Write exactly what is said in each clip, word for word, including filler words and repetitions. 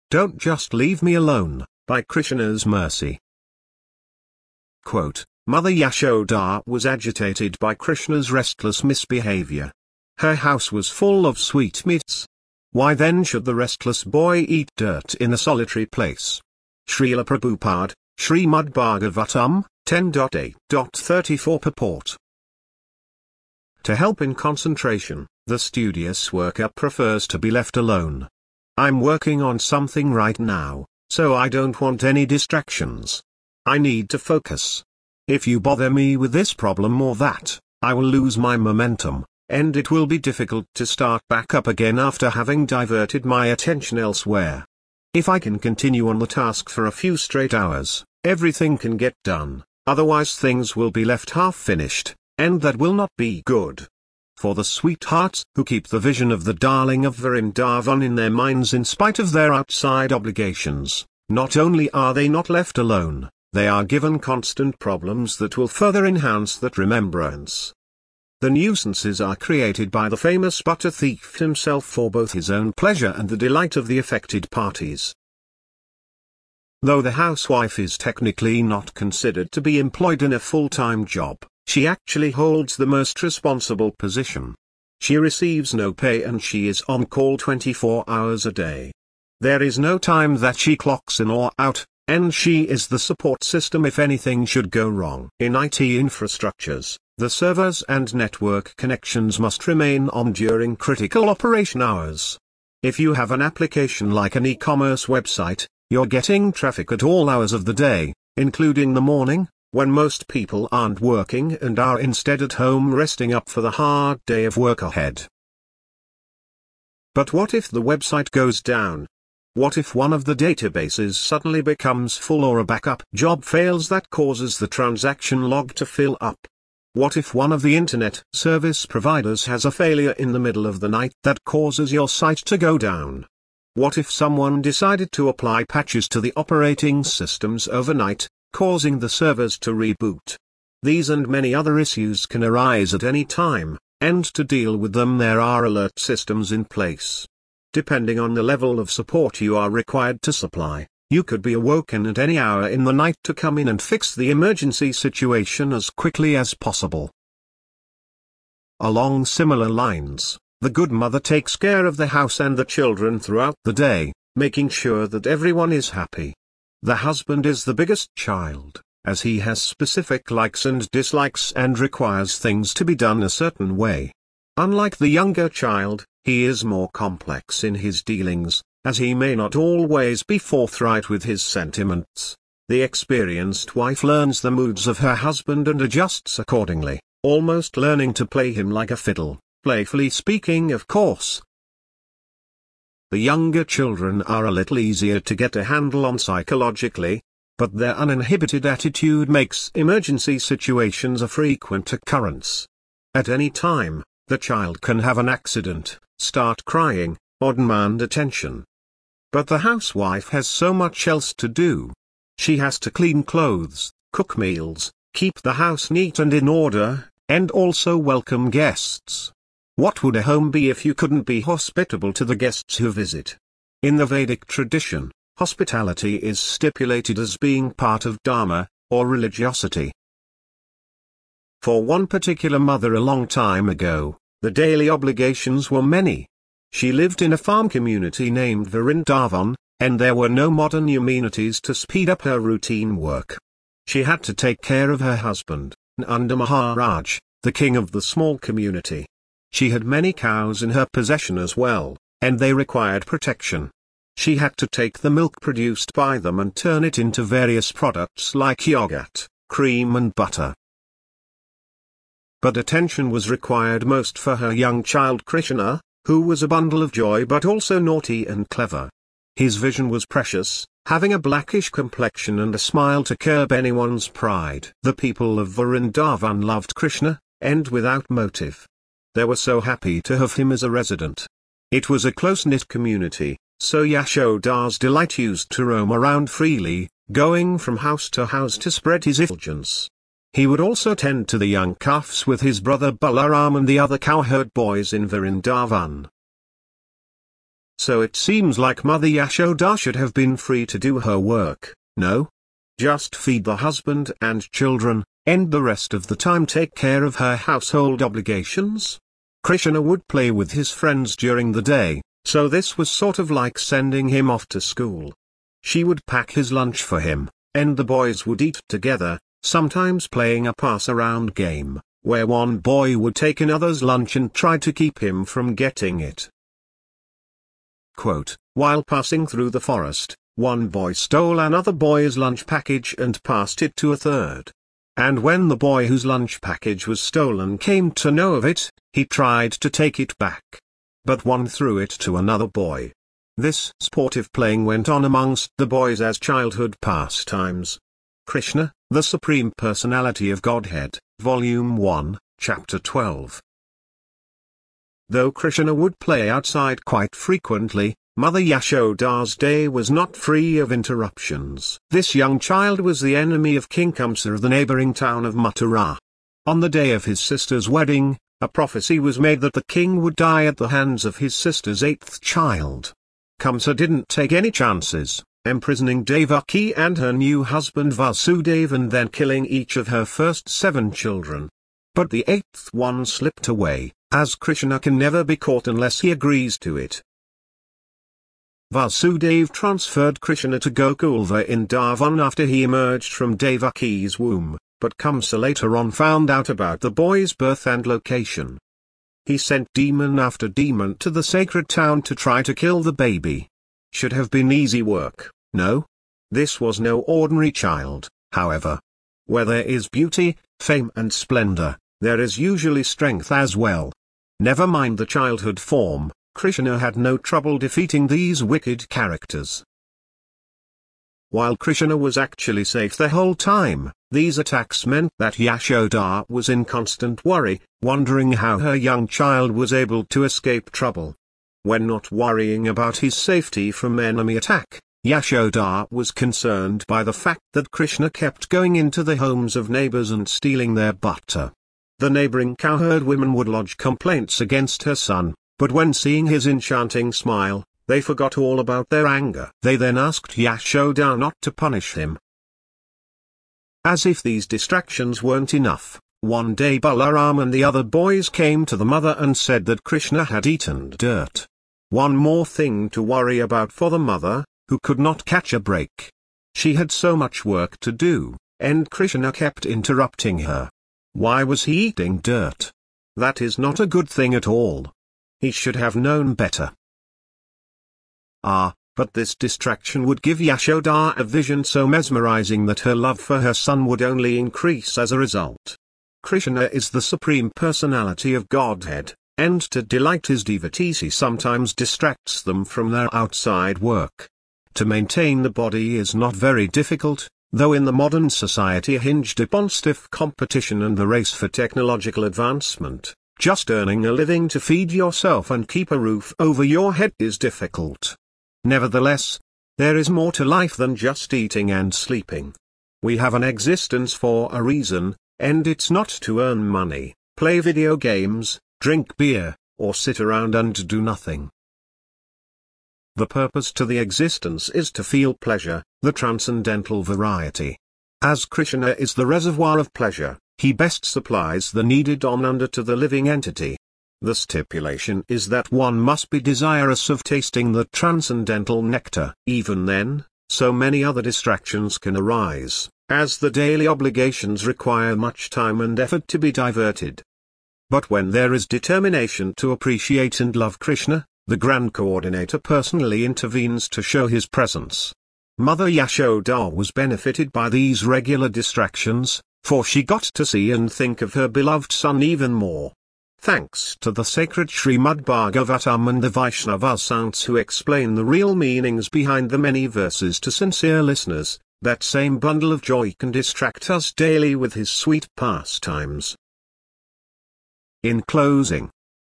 Don't Just Leave Me Alone, by Krishna's Mercy. Quote, Mother Yashoda was agitated by Krishna's restless misbehavior. Her house was full of sweetmeats. Why then should the restless boy eat dirt in a solitary place? Srila Prabhupada, Srimad Bhagavatam, ten point eight point thirty-four purport. To help in concentration, the studious worker prefers to be left alone. I'm working on something right now, so I don't want any distractions. I need to focus. If you bother me with this problem or that, I will lose my momentum, and it will be difficult to start back up again after having diverted my attention elsewhere. If I can continue on the task for a few straight hours, everything can get done, otherwise things will be left half-finished, and that will not be good. For the sweethearts who keep the vision of the darling of Vrindavan in their minds in spite of their outside obligations, not only are they not left alone, they are given constant problems that will further enhance that remembrance. The nuisances are created by the famous butter thief himself for both his own pleasure and the delight of the affected parties. Though the housewife is technically not considered to be employed in a full-time job, she actually holds the most responsible position. She receives no pay and she is on call twenty-four hours a day. There is no time that she clocks in or out, and she is the support system if anything should go wrong. In I T infrastructures, the servers and network connections must remain on during critical operation hours. If you have an application like an e-commerce website, you're getting traffic at all hours of the day, including the morning, when most people aren't working and are instead at home resting up for the hard day of work ahead. But what if the website goes down? What if one of the databases suddenly becomes full or a backup job fails that causes the transaction log to fill up? What if one of the internet service providers has a failure in the middle of the night that causes your site to go down? What if someone decided to apply patches to the operating systems overnight, causing the servers to reboot? These and many other issues can arise at any time, and to deal with them there are alert systems in place. Depending on the level of support you are required to supply, you could be awoken at any hour in the night to come in and fix the emergency situation as quickly as possible. Along similar lines, the good mother takes care of the house and the children throughout the day, making sure that everyone is happy. The husband is the biggest child, as he has specific likes and dislikes and requires things to be done a certain way. Unlike the younger child, he is more complex in his dealings, as he may not always be forthright with his sentiments. The experienced wife learns the moods of her husband and adjusts accordingly, almost learning to play him like a fiddle, playfully speaking of course. The younger children are a little easier to get a handle on psychologically, but their uninhibited attitude makes emergency situations a frequent occurrence. At any time, the child can have an accident, start crying, or demand attention. But the housewife has so much else to do. She has to clean clothes, cook meals, keep the house neat and in order, and also welcome guests. What would a home be if you couldn't be hospitable to the guests who visit? In the Vedic tradition, hospitality is stipulated as being part of dharma, or religiosity. For one particular mother a long time ago, the daily obligations were many. She lived in a farm community named Vrindavan, and there were no modern amenities to speed up her routine work. She had to take care of her husband, Nanda Maharaj, the king of the small community. She had many cows in her possession as well, and they required protection. She had to take the milk produced by them and turn it into various products like yogurt, cream and butter. But attention was required most for her young child Krishna, who was a bundle of joy but also naughty and clever. His vision was precious, having a blackish complexion and a smile to curb anyone's pride. The people of Vrindavan loved Krishna, and without motive. They were so happy to have him as a resident. It was a close-knit community, so Yashoda's delight used to roam around freely, going from house to house to spread his effulgence. He would also tend to the young calves with his brother Balaram and the other cowherd boys in Vrindavan. So it seems like Mother Yashoda should have been free to do her work, no? Just feed the husband and children, and the rest of the time take care of her household obligations? Krishna would play with his friends during the day, so this was sort of like sending him off to school. She would pack his lunch for him, and the boys would eat together, sometimes playing a pass-around game, where one boy would take another's lunch and try to keep him from getting it. Quote, while passing through the forest, one boy stole another boy's lunch package and passed it to a third. And when the boy whose lunch package was stolen came to know of it, he tried to take it back. But one threw it to another boy. This sportive playing went on amongst the boys as childhood pastimes. Krishna, the Supreme Personality of Godhead, Volume one, Chapter twelve. Though Krishna would play outside quite frequently, Mother Yashoda's day was not free of interruptions. This young child was the enemy of King Kamsa of the neighboring town of Mathura. On the day of his sister's wedding, a prophecy was made that the king would die at the hands of his sister's eighth child. Kamsa didn't take any chances, imprisoning Devaki and her new husband Vasudeva and then killing each of her first seven children. But the eighth one slipped away, as Krishna can never be caught unless he agrees to it. Vasudeva transferred Krishna to Gokulva in Dhavan after he emerged from Devaki's womb, but Kamsa later on found out about the boy's birth and location. He sent demon after demon to the sacred town to try to kill the baby. Should have been easy work, no? This was no ordinary child, however. Where there is beauty, fame and splendor, there is usually strength as well. Never mind the childhood form, Krishna had no trouble defeating these wicked characters. While Krishna was actually safe the whole time, these attacks meant that Yashoda was in constant worry, wondering how her young child was able to escape trouble. When not worrying about his safety from enemy attack, Yashoda was concerned by the fact that Krishna kept going into the homes of neighbors and stealing their butter. The neighboring cowherd women would lodge complaints against her son, but when seeing his enchanting smile, they forgot all about their anger. They then asked Yashoda not to punish him. As if these distractions weren't enough, one day Balaram and the other boys came to the mother and said that Krishna had eaten dirt. One more thing to worry about for the mother, who could not catch a break. She had so much work to do, and Krishna kept interrupting her. Why was he eating dirt? That is not a good thing at all. He should have known better. Ah, but this distraction would give Yashoda a vision so mesmerizing that her love for her son would only increase as a result. Krishna is the Supreme Personality of Godhead, and to delight his devotees he sometimes distracts them from their outside work. To maintain the body is not very difficult, though in the modern society hinged upon stiff competition and the race for technological advancement, just earning a living to feed yourself and keep a roof over your head is difficult. Nevertheless, there is more to life than just eating and sleeping. We have an existence for a reason, and it's not to earn money, play video games, drink beer, or sit around and do nothing. The purpose to the existence is to feel pleasure, the transcendental variety. As Krishna is the reservoir of pleasure, he best supplies the needed ananda to the living entity. The stipulation is that one must be desirous of tasting the transcendental nectar. Even then, so many other distractions can arise, as the daily obligations require much time and effort to be diverted. But when there is determination to appreciate and love Krishna, the Grand Coordinator personally intervenes to show his presence. Mother Yashoda was benefited by these regular distractions, for she got to see and think of her beloved son even more. Thanks to the sacred Srimad Bhagavatam and the Vaishnava saints who explain the real meanings behind the many verses to sincere listeners, that same bundle of joy can distract us daily with his sweet pastimes. In closing,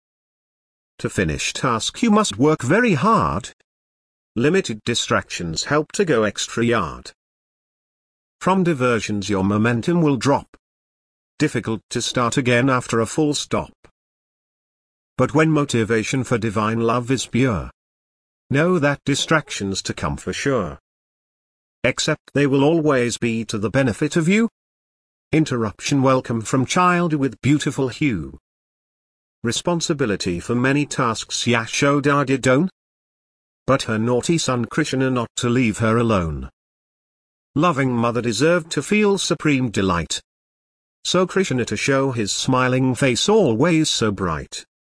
to finish task you must work very hard. Limited distractions help to go extra yard. From diversions your momentum will drop. Difficult to start again after a full stop. But when motivation for divine love is pure, know that distractions to come for sure. Except they will always be to the benefit of you. Interruption welcome from child with beautiful hue. Responsibility for many tasks Yashoda did own. But her naughty son Krishna not to leave her alone. Loving mother deserved to feel supreme delight. So Krishna to show his smiling face always so bright.